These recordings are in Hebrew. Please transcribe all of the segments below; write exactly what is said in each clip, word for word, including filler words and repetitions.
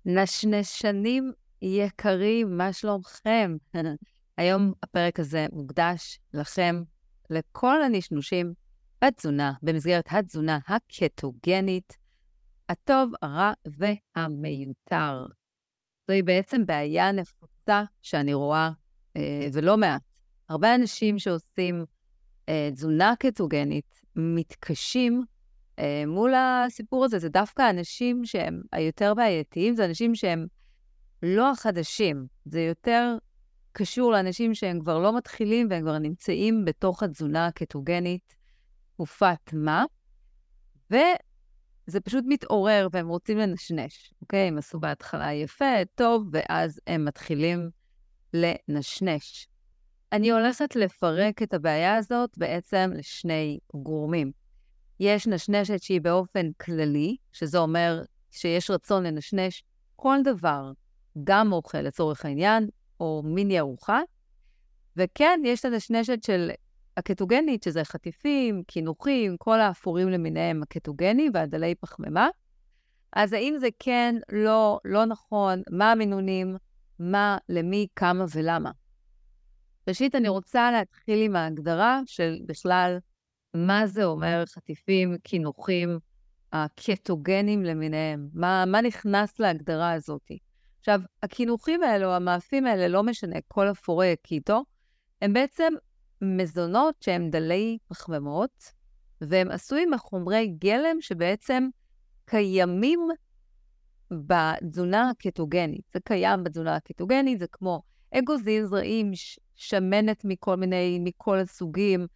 נשנשנים יקרים, מה שלומכם? היום הפרק הזה מוקדש לכם, לכל הנשנושים בתזונה, במסגרת התזונה הקטוגנית, הטוב, הרע והמיותר. זוהי בעצם בעיה נפוצה שאני רואה, אה, ולא מעט. הרבה אנשים שעושים אה, תזונה קטוגנית מתקשים אה, מול הסיפור הזה. זה דווקא אנשים שהם היותר בעייתיים, זה אנשים שהם לא החדשים. זה יותר קשור לאנשים שהם כבר לא מתחילים והם כבר נמצאים בתוך התזונה הקטוגנית תקופת מה, וזה פשוט מתעורר והם רוצים לנשנש. אוקיי? הם עשו בהתחלה יפה, טוב, ואז הם מתחילים לנשנש. אני הולכת לפרק את הבעיה הזאת בעצם לשני גורמים. יש נשנשת שהיא באופן כללי, שזה אומר שיש רצון לנשנש כל דבר, גם אוכל לצורך העניין, או מיני ארוחה, וכן, יש את הנשנשת של הקטוגנית, שזה חטיפים, קינוחים, כל האפורים למיניהם הקטוגני והדלי פחמימה. אז האם זה כן, לא, לא נכון, מה המינונים, מה, למי, כמה ולמה? ראשית, אני רוצה להתחיל עם ההגדרה של בכלל מה זה אומר חטיפים, קינוחים, הקטוגנים למיניהם. מה, מה נכנס להגדרה הזאת? עכשיו, הקינוחים האלו, המאפים האלה, לא משנה, כל אפורי הקיטו, הם בעצם מזונות שהם דלי פחמימות, והם עשויים מחומרי גלם שבעצם קיימים בתזונה הקטוגנית. זה קיים בתזונה הקטוגנית, זה כמו אגוזים, זרעים, שמנת מכל מיני, מכל הסוגים.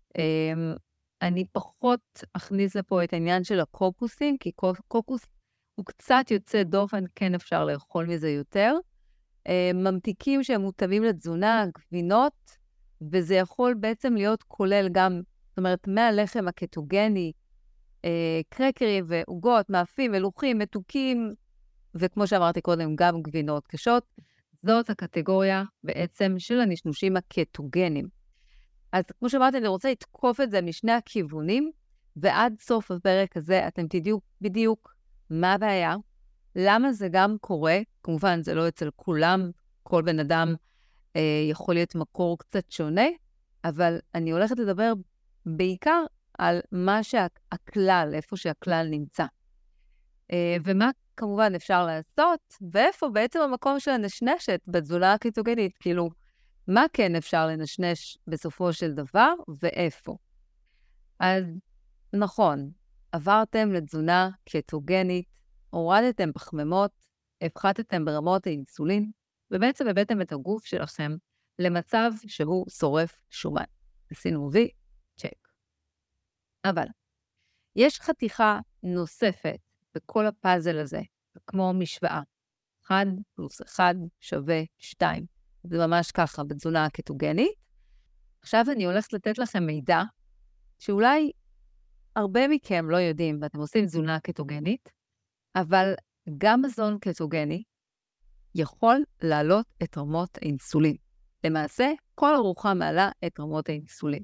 אני פחות אכניס לפה את העניין של הקוקוסים, כי קוקוס הוא קצת יוצא דופן, כן אפשר לאכול מזה יותר. ממתיקים שהם מותאמים לתזונה, גבינות, וזה יכול בעצם להיות כולל גם, זאת אומרת, מהלחם הקטוגני, קרקרים ועוגות, מאפים, מלוחים, מתוקים, וכמו שאמרתי קודם, גם גבינות קשות. זאת הקטגוריה בעצם של הנשנושים הקטוגנים. אז כמו שאמרתי, אני רוצה לתקוף את זה משני הכיוונים, ועד סוף הפרק הזה אתם תדעו בדיוק מה הבעיה, למה זה גם קורה, כמובן זה לא אצל כולם, כל בן אדם אה, יכול להיות מקור קצת שונה, אבל אני הולכת לדבר בעיקר על מה שהכלל, איפה שהכלל נמצא. אה, ומה כמובן אפשר לעשות, ואיפה בעצם המקום של הנשנשת בתזונה הקטוגנית, כאילו, מה כן אפשר לנשנש בסופו של דבר, ואיפה. אז נכון, עברתם לתזונה קטוגנית, הורדתם פחמימות, הפחתתם ברמות האינסולין, ובעצם הבאתם את הגוף שלכם למצב שהוא שורף שומן. עשינו וי, צ'ק. אבל יש חתיכה נוספת בכל הפאזל הזה, כמו משוואה. אחד פלוס אחד שווה שתיים. זה ממש ככה בתזונה הקטוגנית. עכשיו אני הולכת לתת לכם מידע שאולי הרבה מכם לא יודעים, ואתם עושים תזונה קטוגנית, אבל גם מזון קטוגני יכול להעלות את רמות האינסולין. למעשה, כל ארוחה מעלה את רמות האינסולין.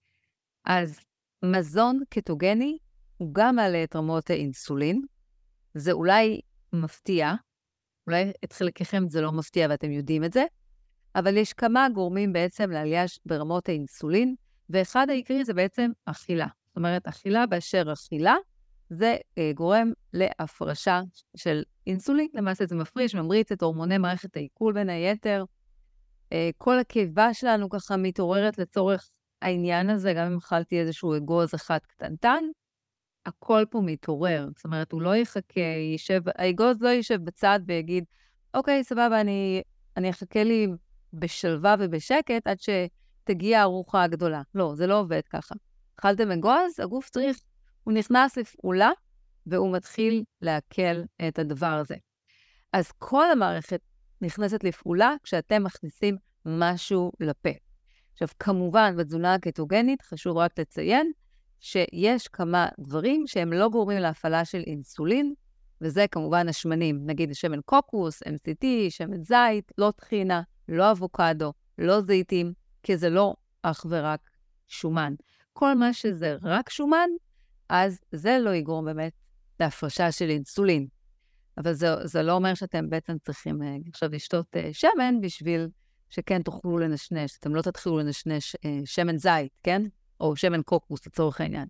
אז מזון קטוגני הוא גם מעלה את רמות האינסולין. זה אולי מפתיע, אולי את חלקכם זה לא מפתיע ואתם יודעים את זה, אבל יש כמה גורמים בעצם לעלייה ברמות האינסולין, ואחד העיקרי זה בעצם אכילה. זאת אומרת, אכילה באשר אכילה, זה אה, גורם להפרשה של אינסולין. למעשה זה מפריש, ממריץ את הורמוני מערכת העיכול בין היתר. אה, כל הקיבה שלנו ככה מתעוררת לצורך העניין הזה, גם אם אכלתי איזשהו אגוז אחד קטנטן, הכל פה מתעורר. זאת אומרת, הוא לא יחכה, יישב, האגוז לא יישב בצד ויגיד, אוקיי, סבבה, אני, אני אחכה לי בשלווה ובשקט עד שתגיע הארוחה הגדולה. לא, זה לא עובד ככה. אכלתם אגוז, הגוף צריך, הוא נכנס לפעולה, והוא מתחיל להקל את הדבר הזה. אז כל המערכת נכנסת לפעולה כשאתם מכניסים משהו לפה. עכשיו, כמובן, בתזונה הקטוגנית חשוב רק לציין שיש כמה דברים שהם לא גורמים להפעלה של אינסולין, וזה כמובן השמנים, נגיד שמן קוקוס, אם סי טי, שמן זית, לא טחינה, לא אבוקדו, לא זיתים, כי זה לא אך ורק שומן. כל מה שזה רק שומן, אז זה לא יגרום באמת להפרשה של אינסולין. אבל זה, זה לא אומר שאתם בעצם צריכים אה, עכשיו לשתות אה, שמן בשביל שכן תוכלו לנשנש. אתם לא תתחילו לנשנש אה, שמן זית, כן? או שמן קוקוס לצורך העניין.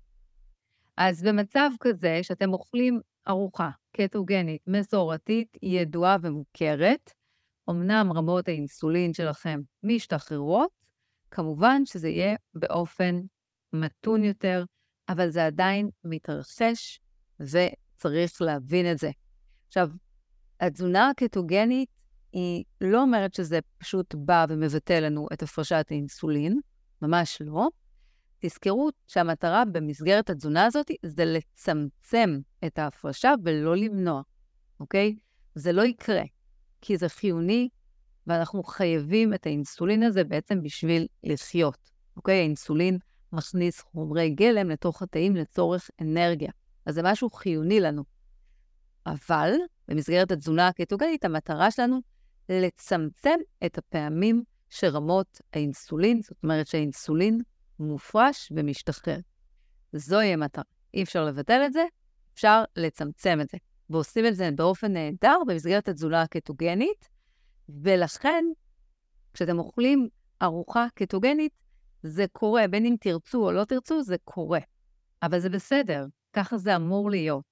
אז במצב כזה שאתם אוכלים ארוחה קטוגנית מסורתית, ידועה ומוכרת, אמנם רמות האינסולין שלכם משתחררות, כמובן שזה יהיה באופן מתון יותר, אבל זה עדיין מתרחש וצריך להבין את זה. עכשיו, התזונה הקטוגנית היא לא אומרת שזה פשוט בא ומבטא לנו את הפרשת האינסולין, ממש לא. תזכרו שהמטרה במסגרת התזונה הזאת זה לצמצם את ההפרשה ולא למנוע, אוקיי? זה לא יקרה, כי זה חיוני, ואנחנו חייבים את האינסולין הזה בעצם בשביל לחיות, אוקיי? האינסולין מכניס חומרי גלם לתוך התאים לצורך אנרגיה, אז זה משהו חיוני לנו. אבל במסגרת התזונה הקטוגנית, המטרה שלנו לצמצם את הפעמים שרמות האינסולין, זאת אומרת שהאינסולין מופרש ומשתחרר. זוהי המטרה. אי אפשר לבטל את זה, אפשר לצמצם את זה. ועושים את זה באופן נהדר במסגרת התזונה הקטוגנית, ולכן, כשאתם אוכלים ארוחה קטוגנית, זה קורה, בין אם תרצו או לא תרצו, זה קורה. אבל זה בסדר, ככה זה אמור להיות.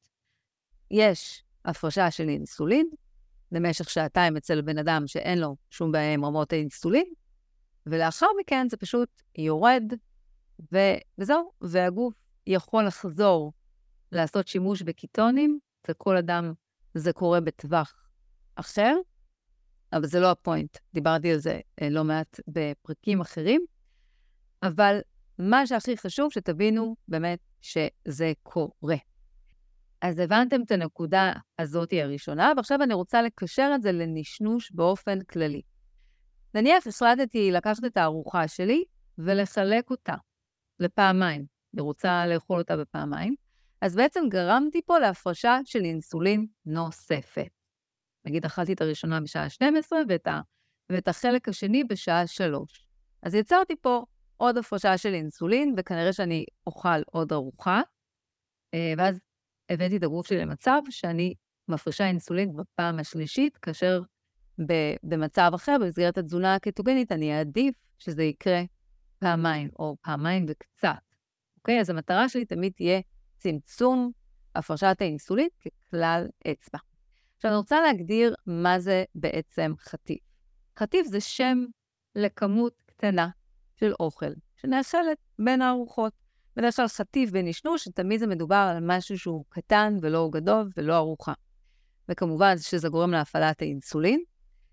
יש הפרשה של אינסולין, במשך שעתיים אצל בן אדם שאין לו שום בעיה עם רמות האינסולין, ולאחר מכן זה פשוט יורד, ו- וזהו, והגוף יכול לחזור לעשות שימוש בקיטונים, וכל אדם זה קורה בטווח אחר, אבל זה לא הפוינט, דיברתי על זה לא מעט בפרקים אחרים, אבל מה שהכי חשוב שתבינו באמת שזה קורה. אז הבנתם את הנקודה הזאת הראשונה, ועכשיו אני רוצה לקשר את זה לנשנוש באופן כללי. נניח החלטתי לקחת את הארוחה שלי ולחלק אותה לפעמיים. אני רוצה לאכול אותה בפעמיים. אז בעצם גרמתי פה להפרשה של אינסולין נוספת. נגיד, אכלתי את הראשונה בשעה שתים עשרה ואת, ה... ואת החלק השני בשעה שלוש. אז יצרתי פה עוד הפרשה של אינסולין, וכנראה שאני אוכל עוד ארוחה, ואז הבאתי את הגוף שלי למצב שאני מפרישה אינסולין בפעם השלישית, כאשר במצב אחר, במסגרת התזונה הקטוגנית, אני אעדיף שזה יקרה פעמיים, או פעמיים וקצת. אוקיי? אז המטרה שלי תמיד תהיה צמצום הפרשת האינסולין ככלל אצבע. עכשיו, אני רוצה להגדיר מה זה בעצם חטיף. חטיף זה שם לכמות קטנה של אוכל, שנאכלת בין הארוחות. בדרך כלל חטיף בנשנוש, שתמיד זה מדובר על משהו שהוא קטן ולא גדול ולא ארוחה. וכמובן שזה גורם להפעלת האינסולין,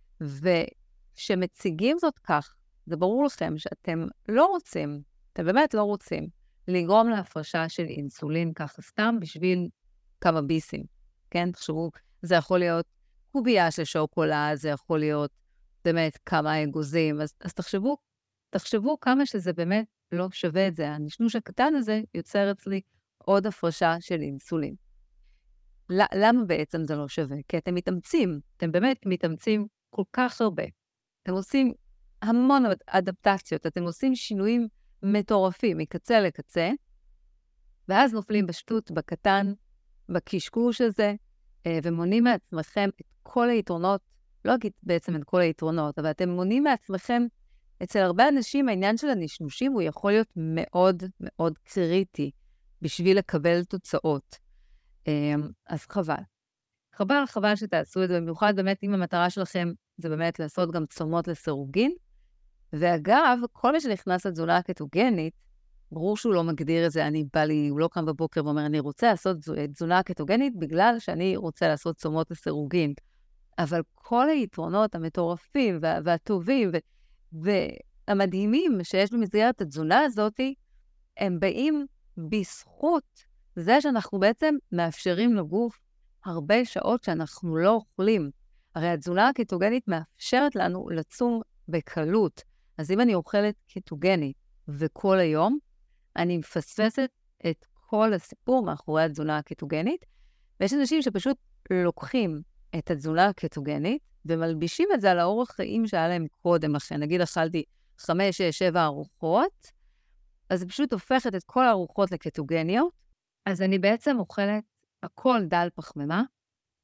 וכשמציגים זאת כך, זה ברור לכם שאתם לא רוצים, אתם באמת לא רוצים, לגרום להפרשה של אינסולין ככה סתם בשביל כמה ביסים, כן? תחשבו, זה יכול להיות קובייה של שוקולד, זה יכול להיות באמת כמה אגוזים, אז, אז תחשבו, תחשבו כמה שזה באמת לא שווה את זה. הנשנוש הקטן הזה יוצר אצלי עוד הפרשה של אינסולין. למה בעצם זה לא שווה? כי אתם מתאמצים, אתם באמת מתאמצים כל כך הרבה. אתם עושים המון אדפטציות, אתם עושים שינויים מטורפים מקצה לקצה, ואז נופלים בשטות, בקטן, בקשקוש הזה, ומונים מעצמכם את כל היתרונות, לא אגיד בעצם את כל היתרונות, אבל אתם מונים מעצמכם, אצל הרבה אנשים העניין של הנשנושים הוא יכול להיות מאוד מאוד קריטי בשביל לקבל תוצאות. אז חבל. חבל, חבל שתעשו את זה, במיוחד באמת אם המטרה שלכם זה באמת לעשות גם צומות לסירוגין. ואגב, כל מי שנכנס לתזונה הקטוגנית, ברור שהוא לא מגדיר את זה, אני בא לי, הוא לא קם בבוקר ואומר, אני רוצה לעשות תזונה קטוגנית בגלל שאני רוצה לעשות צומות לסירוגין. אבל כל היתרונות המטורפים וה, והטובים ו, והמדהימים שיש במסגרת התזונה הזאת, הם באים בזכות זה שאנחנו בעצם מאפשרים לגוף הרבה שעות שאנחנו לא אוכלים. הרי התזונה הקטוגנית מאפשרת לנו לצום בקלות. אז אם אני אוכלת קטוגנית וכל היום, אני מפספסת את כל הסיפור מאחורי התזונה הקטוגנית, ויש אנשים שפשוט לוקחים את התזונה הקטוגנית ומלבישים את זה על האורח חיים שהיה להם קודם לכן. נגיד אכלתי חמש, שש, שבע ארוחות, אז זה פשוט הופכת את כל הארוחות לקטוגניות, אז אני בעצם אוכלת הכל דל פחמימה,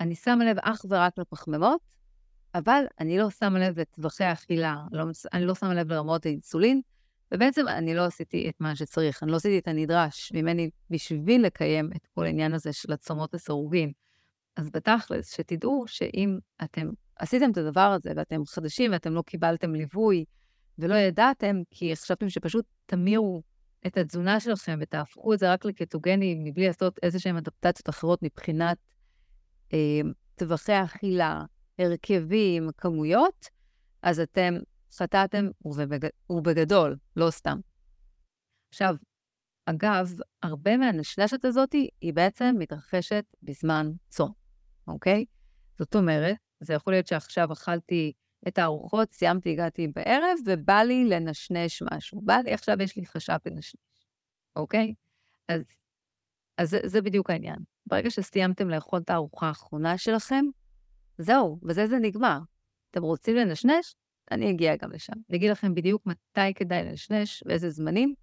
אני שמה לב אך ורק לפחמימות, אבל אני לא שמה לב לטווחי האכילה, לא, אני לא שמה לב לרמות האינסולין, ובעצם אני לא עשיתי את מה שצריך, אני לא עשיתי את הנדרש ממני בשביל לקיים את כל העניין הזה של הצומות לסירוגין. אז בתכלס, שתדעו שאם אתם עשיתם את הדבר הזה, ואתם חדשים, ואתם לא קיבלתם ליווי, ולא ידעתם, כי חשבתם שפשוט תמירו את התזונה שלכם, ותהפכו את זה רק לקטוגני, מבלי לעשות איזשהם אדפטציות אחרות מבחינת אה, טווחי האכילה, הרכבים, כמויות, אז אתם חטאתם ובגד... ובגדול, לא סתם. עכשיו, אגב, הרבה מהנשנשת הזאת היא בעצם מתרחשת בזמן צום, אוקיי? זאת אומרת, זה יכול להיות שעכשיו אכלתי את הארוחות, סיימתי, הגעתי בערב, ובא לי לנשנש משהו. בא לי, עכשיו יש לי חשב לנשנש, אוקיי? אז, אז זה, זה בדיוק העניין. ברגע שסיימתם לאכול את הארוחה האחרונה שלכם, זהו, וזה זה נגמר. אתם רוצים לנשנש? אני אגיע גם לשם. אני אגיד לכם בדיוק מתי כדאי לנשנש, ואיזה זמנים,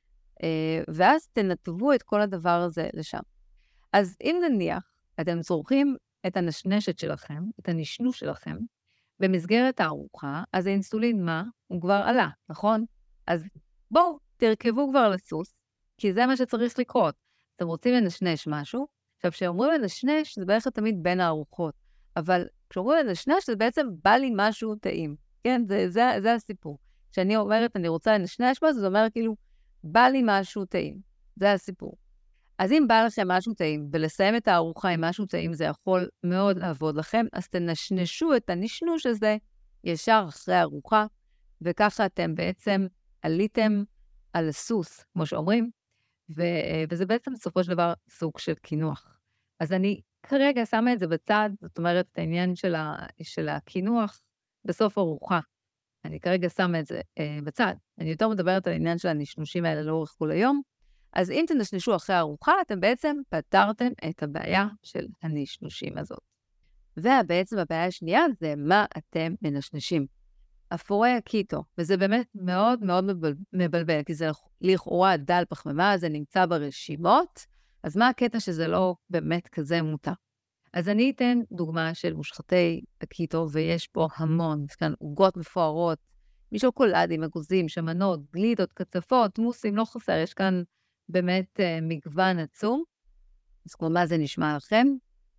ואז תנתבו את כל הדבר הזה לשם. אז אם נניח, אתם צורכים את הנשנשת שלכם, את הנשנוש שלכם, במסגרת הארוחה, אז האינסולין מה? הוא כבר עלה, נכון? אז בואו, תרכבו כבר לסוס, כי זה מה שצריך לקרות. אתם רוצים לנשנש משהו, עכשיו, כשאומרים לנשנש, זה בערך תמיד בין הארוחות, אבל כשאומרים לנשנש, זה בעצם בא לי משהו טעים. כן, זה, זה, זה הסיפור. כשאני אומרת, אני רוצה לנשנש משהו, זה אומר כאילו, בא לי משהו טעים. זה הסיפור. אז אם בא לכם משהו טעים, ולסיים את הארוחה עם משהו טעים, זה יכול מאוד לעבוד לכם, אז תנשנשו את הנשנוש הזה ישר אחרי הארוחה, וככה אתם בעצם עליתם על הסוס, כמו שאומרים, ו- וזה בעצם בסופו של דבר סוג של קינוח. אז אני כרגע שמה את זה בצד, זאת אומרת, את העניין של, ה- של הקינוח בסוף ארוחה. אני כרגע שמה את זה אה, בצד. אני יותר מדברת על העניין של הנשנושים האלה לאורך כל היום. אז אם תנשנשו אחרי הארוחה, אתם בעצם פתרתם את הבעיה של הנשנושים הזאת. ובעצם הבעיה השנייה זה מה אתם מנשנשים. אפורי הקיטו, וזה באמת מאוד מאוד מבלבל, כי זה לכאורה דל פחמימה, זה נמצא ברשימות, אז מה הקטע שזה לא באמת כזה מותר? אז אני אתן דוגמה של מושחתי הקיטו, ויש פה המון, יש כאן עוגות מפוארות, משוקולדים, אגוזים, שמנות, גלידות, קצפות, מוסים, לא חסר, יש כאן באמת uh, מגוון עצום. אז כמו מה זה נשמע לכם?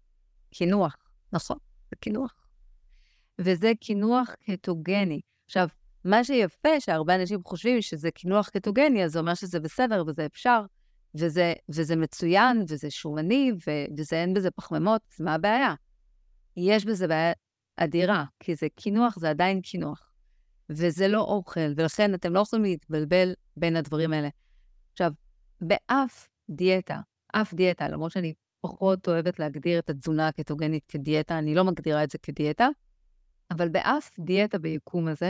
קינוח, נכון, זה קינוח. וזה קינוח קטוגני. עכשיו, מה שיפה שהרבה אנשים חושבים שזה קינוח קטוגני, אז זה אומר שזה בסדר וזה אפשר, וזה, וזה מצוין, וזה שומני, ו- וזה אין בזה פחמימות, אז מה הבעיה? יש בזה בעיה אדירה, כי זה קינוח, זה עדיין קינוח. וזה לא אוכל, ולכן אתם לא יכולים להתבלבל בין הדברים האלה. עכשיו, באף דיאטה, אף דיאטה, למרות שאני פחות אוהבת להגדיר את התזונה הקטוגנית כדיאטה, אני לא מגדירה את זה כדיאטה, אבל באף דיאטה ביקום הזה,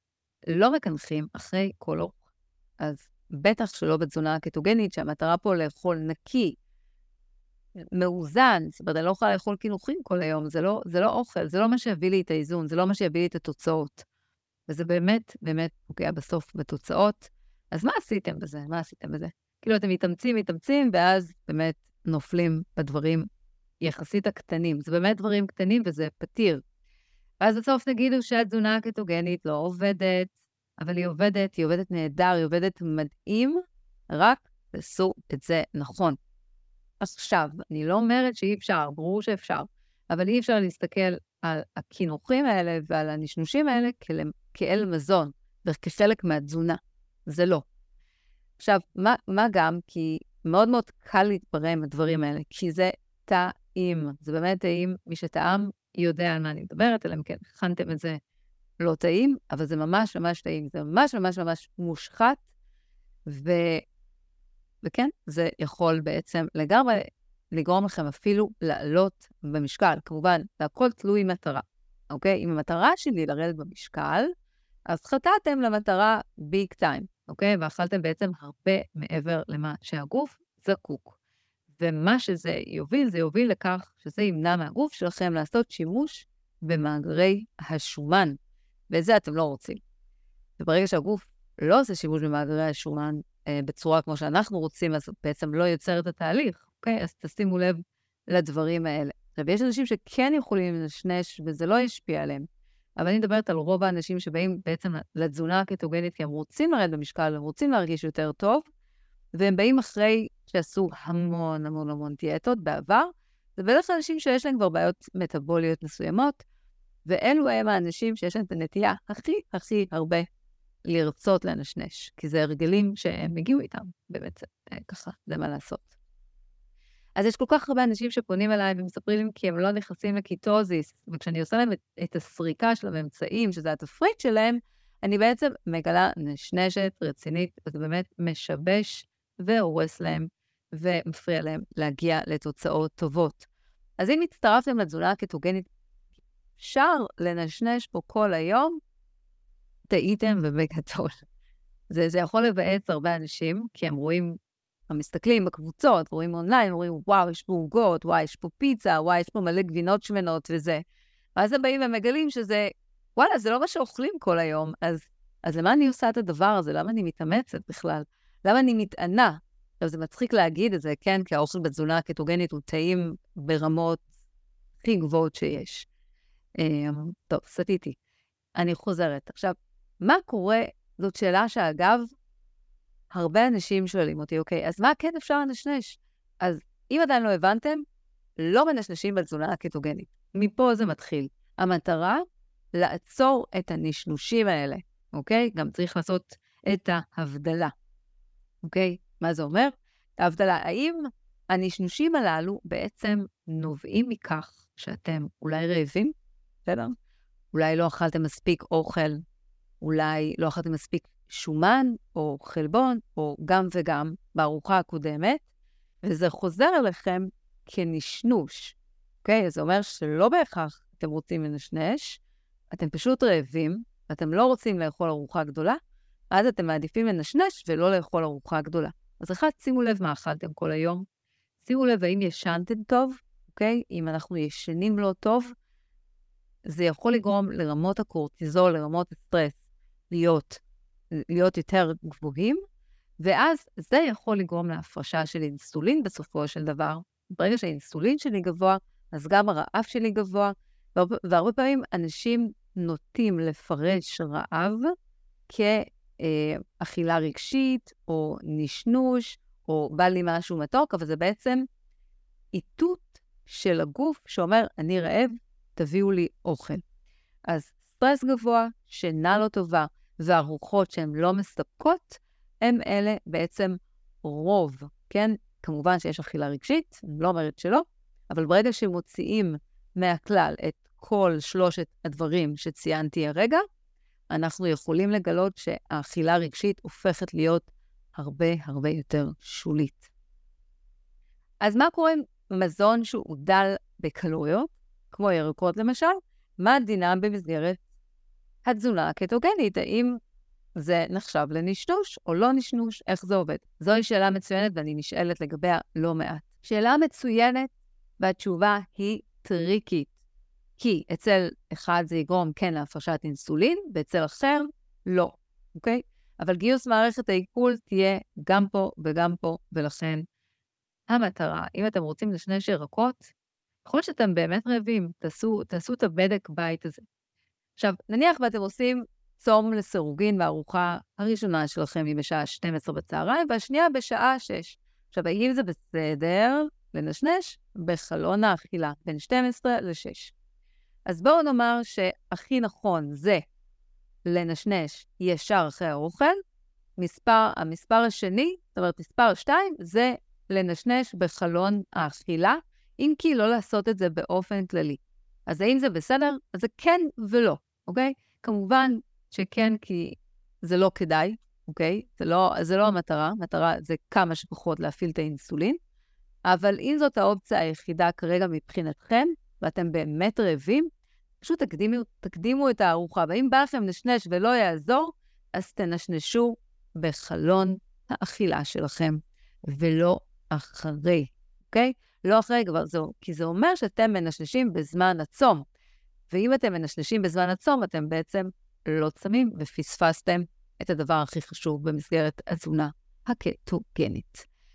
לא מקנחים אחרי כל אוכל. אז בטח שלא בתזונה הקטוגנית, שהמטרה פה לאכול נקי, מאוזן, זאת אומרת, אני לא יכולה לאכול קינוחים כל היום, זה לא, זה לא אוכל, זה לא מה שיביא לי את האיזון, זה לא מה שיביא לי את התוצאות. וזה באמת, באמת פוגע בסוף בתוצאות. אז מה עשיתם בזה? מה עשיתם בזה? כאילו אתם מתאמצים, מתאמצים, ואז באמת נופלים בדברים יחסית הקטנים. זה באמת דברים קטנים וזה פתיר. ואז בסוף נגידו שהתזונה הקטוגנית לא עובדת, אבל היא עובדת, היא עובדת נהדר, היא עובדת מדהים, רק תעשו את זה נכון. עכשיו, אני לא אומרת שאי אפשר, ברור שאפשר, אבל אי אפשר להסתכל על הקינוחים האלה ועל הנשנושים האלה כאל, כאל מזון, וכחלק מהתזונה. זה לא. עכשיו, מה, מה גם? כי מאוד מאוד קל להתפרם הדברים האלה, כי זה טעים. זה באמת טעים, מי שטעם יודע על מה אני מדברת, אלא אם כן, הכנתם את זה לא טעים, אבל זה ממש ממש טעים. זה ממש ממש ממש מושחת, ו... וכן, זה יכול בעצם לגמרי לגרום לכם אפילו לעלות במשקל. כמובן, זה הכל תלוי מטרה. אוקיי? אם המטרה שלי לרדת במשקל, אז חטאתם למטרה ביג טיים. אוקיי? ואכלתם בעצם הרבה מעבר למה שהגוף זקוק. ומה שזה יוביל, זה יוביל לכך שזה ימנע מהגוף שלכם לעשות שימוש במאגרי השומן. ואת זה אתם לא רוצים. וברגע שהגוף לא עושה שימוש במאגרי השומן אה, בצורה כמו שאנחנו רוצים, אז בעצם לא יוצר את התהליך. אוקיי? אז תשימו לב לדברים האלה. עכשיו, יש אנשים שכן יכולים לנשנש, וזה לא ישפיע עליהם. אבל אני מדברת על רוב האנשים שבאים בעצם לתזונה הקטוגנית, כי הם רוצים לרדת במשקל, הם רוצים להרגיש יותר טוב, והם באים אחרי שעשו המון המון המון דיאטות בעבר, זה בדרך כלל אנשים שיש להם כבר בעיות מטאבוליות מסוימות, ואלו הם האנשים שיש להם את הנטייה הכי הכי הרבה לרצות לנשנש, כי זה הרגלים שהם הגיעו איתם, באמת, ככה, זה מה לעשות. אז יש כל כך הרבה אנשים שפונים אליי ומספרים לי כי הם לא נכנסים לקיטוזיס, וכשאני עושה להם את, את הסריקה של הממצאים, שזה התפריט שלהם, אני בעצם מגלה נשנשת רצינית, וזה באמת משבש והורס להם, ומפריע להם להגיע לתוצאות טובות. אז אם הצטרפתם לתזונה הקטוגנית, אפשר לנשנש פה כל היום, טעיתם ובגדול. זה, זה יכול לבאץ הרבה אנשים, כי הם רואים, הם מסתכלים בקבוצות, רואים אונליין, רואים, וואו, יש פה עוגות, וואו, יש פה פיצה, וואו, יש פה מלא גבינות שמנות וזה. ואז הם באים ומגלים שזה, וואלה, זה לא מה שאוכלים כל היום, אז, אז למה אני עושה את הדבר הזה? למה אני מתאמצת בכלל? למה אני מתענה? עכשיו, זה מצחיק להגיד את זה, כן? כי האוכל בתזונה הקטוגנית הוא טעים ברמות הכי גבוהות שיש. טוב, סטיתי. אני חוזרת. עכשיו, מה קורה? זאת שאלה שאגב, הרבה אנשים שואלים אותי, אוקיי, אז מה כן אפשר לנשנש? אז אם עדיין לא הבנתם, לא מנשנשים בתזונה הקטוגנית. מפה זה מתחיל. המטרה, לעצור את הנשנושים האלה, אוקיי? גם צריך לעשות את ההבדלה, אוקיי? מה זה אומר? ההבדלה, האם הנשנושים הללו בעצם נובעים מכך שאתם אולי רעבים? בסדר? אולי לא אכלתם מספיק אוכל, אולי לא אכלתם מספיק שומן או חלבון, או גם וגם בארוחה הקודמת, וזה חוזר אליכם כנשנוש. אוקיי? זה אומר שלא בהכרח אתם רוצים לנשנש, אתם פשוט רעבים, אתם לא רוצים לאכול ארוחה גדולה, אז אתם מעדיפים לנשנש ולא לאכול ארוחה גדולה. אז אחד, שימו לב מה אכלתם כל היום, שימו לב האם ישנתם טוב, אוקיי? אם אנחנו ישנים לא טוב, זה יכול לגרום לרמות הקורטיזול, לרמות הסטרס, להיות, להיות יותר גבוהים, ואז זה יכול לגרום להפרשה של אינסולין בסופו של דבר. ברגע שהאינסולין שלי גבוה, אז גם הרעב שלי גבוה, והרבה, והרבה פעמים אנשים נוטים לפרש רעב כאכילה רגשית, או נשנוש, או בא לי משהו מתוק, אבל זה בעצם איתות של הגוף שאומר, אני רעב, תביאו לי אוכל. אז סטרס גבוה, שינה לא טובה, והרוחות שהן לא מספקות, הם אלה בעצם רוב, כן? כמובן שיש אכילה רגשית, אני לא אומרת שלא, אבל ברגע שמוציאים מהכלל את כל שלושת הדברים שציינתי הרגע, אנחנו יכולים לגלות שהאכילה הרגשית הופכת להיות הרבה הרבה יותר שולית. אז מה קורה עם מזון שהוא דל בקלוריות, כמו ירקות למשל? מה דינם במסגרת התזונה הקטוגנית? האם זה נחשב לנשנוש או לא נשנוש? איך זה עובד? זוהי שאלה מצוינת ואני נשאלת לגביה לא מעט. שאלה מצוינת והתשובה היא טריקית. כי אצל אחד זה יגרום כן להפרשת אינסולין, ואצל אחר לא, אוקיי? אבל גיוס מערכת העיכול תהיה גם פה וגם פה, ולכן המטרה, אם אתם רוצים לשנש ירקות, יכול שאתם באמת רעבים, תעשו, תעשו את הבדק בית הזה. עכשיו, נניח ואתם עושים צום לסירוגין, והארוחה הראשונה שלכם היא בשעה שתים עשרה בצהריים, והשנייה בשעה שש. עכשיו, האם זה בסדר לנשנש? בחלון האכילה, בין שתים עשרה לשש. אז בואו נאמר שהכי נכון זה לנשנש ישר אחרי האוכל. מספר, המספר השני, זאת אומרת מספר שתיים, זה לנשנש בחלון האכילה, אם כי לא לעשות את זה באופן כללי. אז האם זה בסדר? אז זה כן ולא, אוקיי? כמובן שכן, כי זה לא כדאי, אוקיי? זה לא, זה לא המטרה, המטרה זה כמה שפחות להפעיל את האינסולין, אבל אם זאת האופציה היחידה כרגע מבחינתכם, ואתם באמת רעבים, פשוט תקדימו, תקדימו את הארוחה, ואם בא לכם נשנש ולא יעזור, אז תנשנשו בחלון האכילה שלכם, ולא אחרי, אוקיי? לא אחרי כבר זו, כי זה אומר שאתם מנשנשים בזמן הצום, ואם אתם מנשנשים בזמן הצום, אתם בעצם לא צמים ופספסתם את הדבר הכי חשוב במסגרת התזונה הקטוגנית.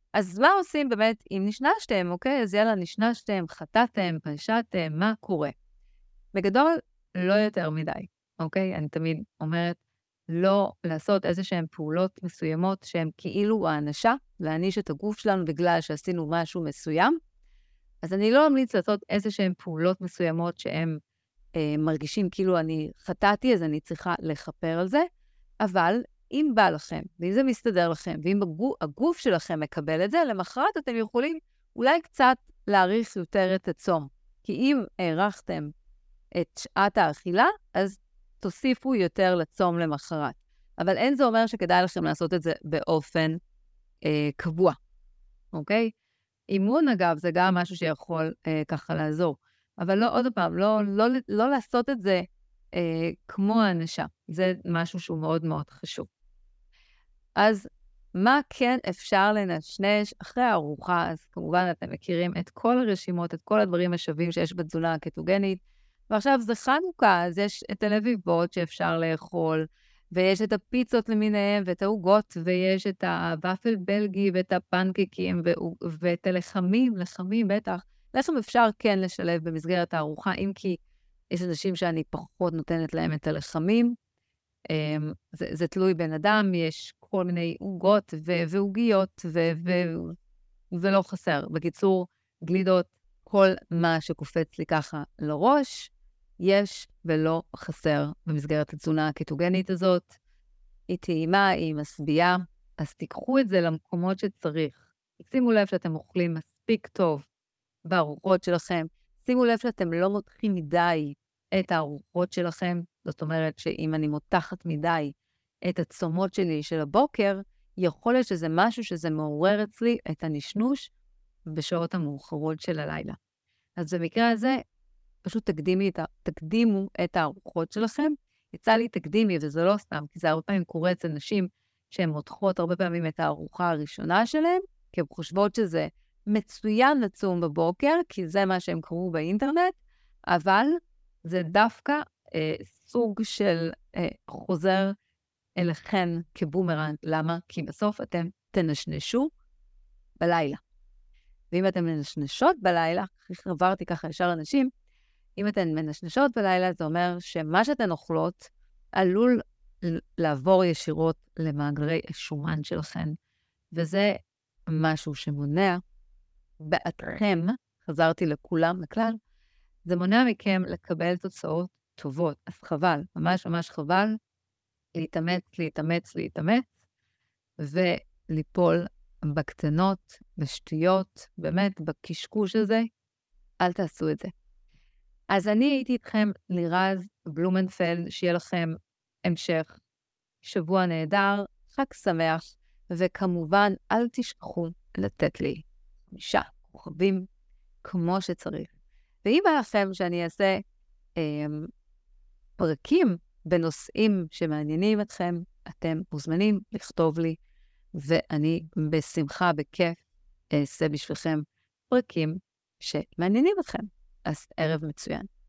אז מה עושים באמת אם נשנשתם, אוקיי? אז יאללה, נשנשתם, חטאתם, פשעתם, מה קורה? בגדול, לא יותר מדי, אוקיי? אני תמיד אומרת, לא לעשות איזה שהן פעולות מסוימות שהן כאילו האנשה, להעניש את הגוף שלנו בגלל שעשינו משהו מסוים. אז אני לא אמליץ לעשות איזה שהן פעולות מסוימות שהן אה, מרגישים כאילו אני חטאתי, אז אני צריכה לכפר על זה, אבל אם בא לכם, ואם זה מסתדר לכם, ואם הגוף, הגוף שלכם מקבל את זה, למחרת אתם יכולים אולי קצת להאריך יותר את הצום. כי אם הערכתם את שעת האכילה, אז תוסיפו יותר לצום למחרת. אבל אין זה אומר שכדאי לכם לעשות את זה באופן אה, קבוע, אוקיי? אימון, אגב, זה גם משהו שיכול אה, ככה לעזור. אבל לא, עוד פעם, לא, לא, לא לעשות את זה אה, כמו האנשה. זה משהו שהוא מאוד מאוד חשוב. אז מה כן אפשר לנשנש אחרי הארוחה? אז כמובן אתם מכירים את כל הרשימות, את כל הדברים השווים שיש בתזונה הקטוגנית. ועכשיו זה חנוכה, אז יש את הלביבות שאפשר לאכול, ויש את הפיצות למיניהם, ואת העוגות, ויש את הוואפל בלגי, ואת הפנקקים, ו- ואת הלחמים, לחמים בטח. לחם אפשר כן לשלב במסגרת הארוחה, אם כי יש אנשים שאני פחות נותנת להם את הלחמים. זה, זה תלוי בן אדם, יש כל מיני עוגות ו- ועוגיות, ו- ו- ולא חסר. בקיצור, גלידות, כל מה שקופץ לי ככה לראש, יש ולא חסר במסגרת התזונה הקטוגנית הזאת. היא טעימה, היא משביעה, אז תיקחו את זה למקומות שצריך. שימו לב שאתם אוכלים מספיק טוב בארוחות שלכם. שימו לב שאתם לא מותחים מדי את הארוחות שלכם. זאת אומרת שאם אני מותחת מדי את הצומות שלי של הבוקר, יכול להיות שזה משהו שזה מעורר אצלי את הנשנוש בשעות המאוחרות של הלילה. אז במקרה הזה, פשוט תקדימי את ה... תקדימו את הארוחות שלכם. יצא לי תקדימי, וזה לא סתם, כי זה הרבה פעמים קורה אצל נשים שהן מותחות הרבה פעמים את הארוחה הראשונה שלהן, כי הן חושבות שזה מצוין לצום בבוקר, כי זה מה שהם קראו באינטרנט, אבל זה דווקא אה, סוג של אה, חוזר אליכן כבומרנג. למה? כי בסוף אתם תנשנשו בלילה. ואם אתן מנשנשות בלילה, עברתי ככה ישר אנשים, אם אתן מנשנשות בלילה, זה אומר שמה שאתן אוכלות עלול לעבור ישירות למאגרי השומן שלכן, וזה משהו שמונע בעדכם, חזרתי לכולם, לכלל, זה מונע מכם לקבל תוצאות טובות. אז חבל, ממש ממש חבל, להתאמץ, להתאמץ, להתאמץ, וליפול בקטנות, בשטויות, באמת, בקשקוש הזה, אל תעשו את זה. אז אני הייתי איתכם לירז בלומנפלד, שיהיה לכם המשך שבוע נהדר, חג שמח, וכמובן אל תשכחו לתת לי חמישה כוכבים כמו שצריך. ואם בא לכם שאני אעשה אה, פרקים בנושאים שמעניינים אתכם, אתם מוזמנים לכתוב לי, ואני בשמחה, בכיף, אעשה בשבילכם פרקים שמעניינים אתכם. אז ערב מצוין.